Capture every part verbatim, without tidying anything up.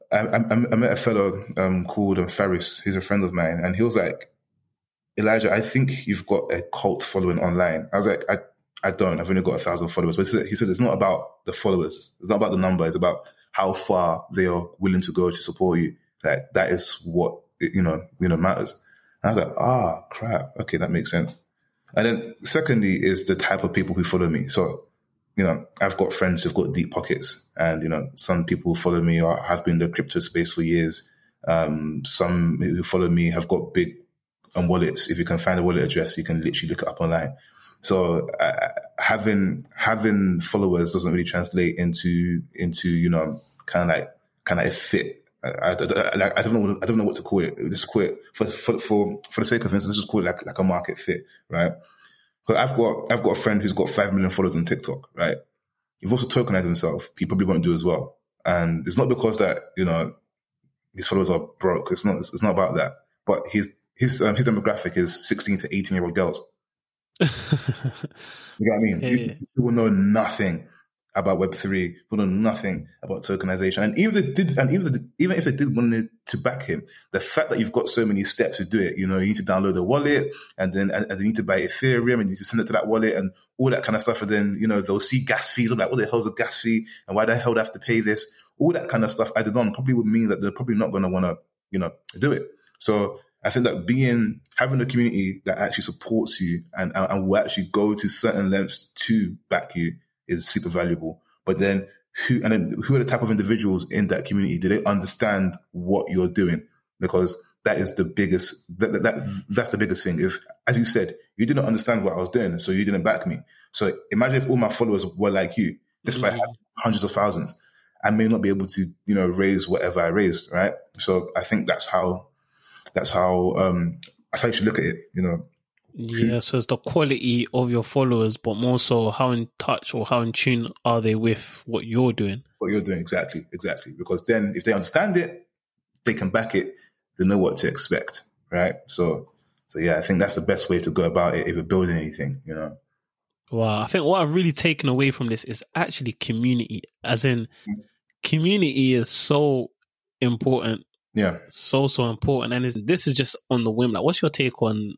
I, I, I met a fellow um, called um, Faris. He's a friend of mine, and he was like, Elijah, I think you've got a cult following online. I was like, I, I don't. I've only got a thousand followers. But he said, he said it's not about the followers. It's not about the number. It's about how far they are willing to go to support you. Like that is what you know, you know, matters. And I was like, ah, crap. Okay, that makes sense. And then secondly is the type of people who follow me. So, you know, I've got friends who've got deep pockets, and you know, some people who follow me or have been in the crypto space for years. Um, some who follow me have got big um, wallets. If you can find a wallet address, you can literally look it up online. So uh, having having followers doesn't really translate into into you know kind of like kind of a fit. I, I, I, I don't know I don't know what to call it. Just call it for for for for the sake of instance, let's just call it like like a market fit, right? But I've got I've got a friend who's got five million followers on TikTok, right? He's also tokenized himself. He probably won't do as well, and it's not because that you know his followers are broke. It's not it's not about that. But his his um, his demographic is sixteen to eighteen year old girls. You know what I mean? Yeah, you, yeah. you will know nothing about Web three. Will know nothing about tokenization. And even if they did, and even if they, even if they did want to back him, the fact that you've got so many steps to do it, you know, you need to download a wallet, and then and, and they need to buy Ethereum, and you need to send it to that wallet, and all that kind of stuff. And then you know they'll see gas fees. I'm like, what the hell's a gas fee? And why the hell do I have to pay this? All that kind of stuff added on probably would mean that they're probably not going to want to, you know, do it. So I think that being, having a community that actually supports you and, and, and will actually go to certain lengths to back you is super valuable. But then who, and then who are the type of individuals in that community? Do they understand what you're doing? Because that is the biggest, that, that, that that's the biggest thing. If, as you said, you didn't understand what I was doing, so you didn't back me. So imagine if all my followers were like you, despite mm-hmm. having hundreds of thousands, I may not be able to, you know, raise whatever I raised, right? So I think that's how, That's how um, that's how you should look at it, you know. Yeah, so it's the quality of your followers, but more so how in touch or how in tune are they with what you're doing? What you're doing, exactly, exactly. Because then if they understand it, they can back it, they know what to expect, right? So, so yeah, I think that's the best way to go about it if you're building anything, you know. Wow, I think what I've really taken away from this is actually community, as in mm-hmm. community is so important. Yeah, so so important, and this is just on the whim. Like, what's your take on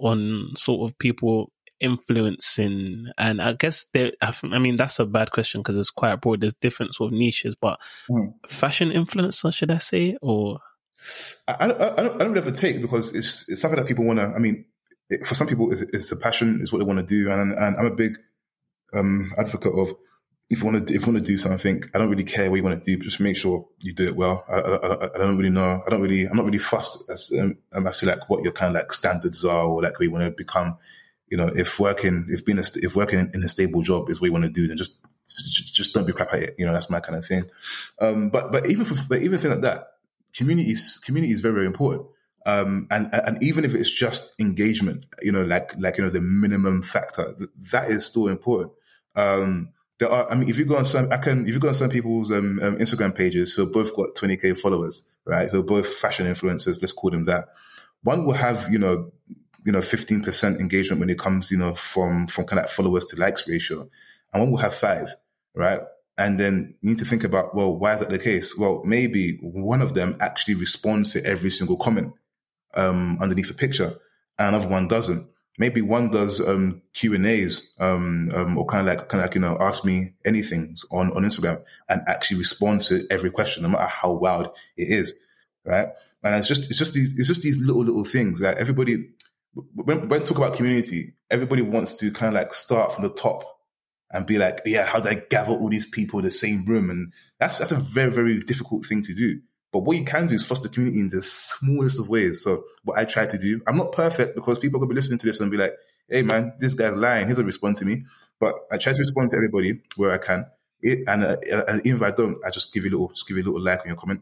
on sort of people influencing? And I guess there, I mean, that's a bad question because it's quite broad. There's different sort of niches, but mm. fashion influencer, should I say? Or I, I, I don't, I don't really have a take because it's it's something that people want to. I mean, it, for some people, it's, it's a passion, it's what they want to do, and and I'm a big um, advocate of. If you want to, if you want to do something, I don't really care what you want to do, but just make sure you do it well. I, I, I don't really know. I don't really, I'm not really fussed as, um, as to like what your kind of like standards are or like where you want to become. You know, if working, if being, a, if working in, in a stable job is what you want to do, then just, just, just don't be crap at it. You know, that's my kind of thing. Um, but, but even for, but even thing like that, community is, community is very, very important. Um, and, and even if it's just engagement, you know, like, like, you know, the minimum factor, that is still important. Um, There are, I mean, if you go on some, I can, if you go on some people's um, um, Instagram pages who have both got twenty K followers, right? Who are both fashion influencers, let's call them that. One will have, you know, you know, fifteen percent engagement when it comes, you know, from, from kind of followers to likes ratio. And one will have five, right? And then you need to think about, well, why is that the case? Well, maybe one of them actually responds to every single comment, um, underneath the picture, and another one doesn't. Maybe one does um, Q and A's um, um, or kind of like, kind of like, you know, ask me anything on, on Instagram and actually respond to every question, no matter how wild it is, right? And it's just, it's just these, it's just these little, little things that everybody, when, when talk about community, everybody wants to kind of like start from the top and be like, yeah, how do I gather all these people in the same room? And that's, that's a very, very difficult thing to do. But what you can do is foster community in the smallest of ways. So what I try to do, I'm not perfect because people are going to be listening to this and be like, hey man, this guy's lying. He doesn't respond to me. But I try to respond to everybody where I can. It, and, uh, and even if I don't, I just give you a little, just give you a little like on your comment.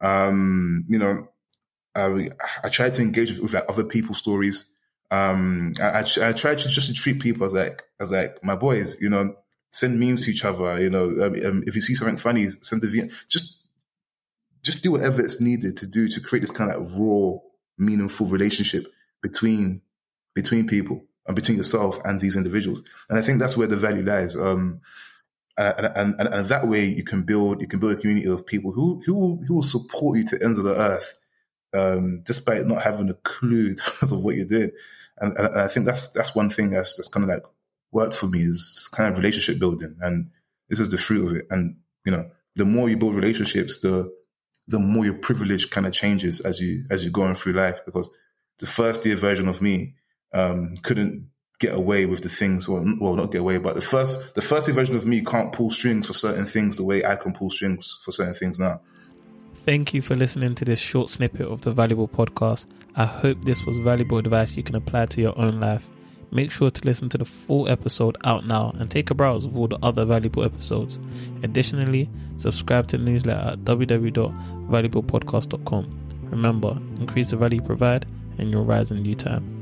Um, you know, I, I try to engage with, with like other people's stories. Um, I, I, I try to just to treat people as like, as like my boys, you know, send memes to each other. You know, um, um, if you see something funny, send the video. Just, Just do whatever it's needed to do to create this kind of like raw, meaningful relationship between between people and between yourself and these individuals. And I think that's where the value lies. Um, and, and, and, and that way you can build, you can build a community of people who, who will, who will support you to the ends of the earth, um, despite not having a clue of what you're doing. And, and, and I think that's, that's one thing that's, that's kind of like worked for me, is kind of relationship building. And this is the fruit of it. And, you know, the more you build relationships, the, the more your privilege kind of changes as you, as you're going through life. Because the first year version of me, um, couldn't get away with the things, well, well, not get away, but the first, the first year version of me can't pull strings for certain things the way I can pull strings for certain things now. Thank you for listening to this short snippet of the Valuable Podcast. I hope this was valuable advice you can apply to your own life. Make sure to listen to the full episode out now and take a browse of all the other valuable episodes. Additionally, subscribe to the newsletter at w w w dot valuable podcast dot com. Remember, increase the value you provide and you'll rise in due time.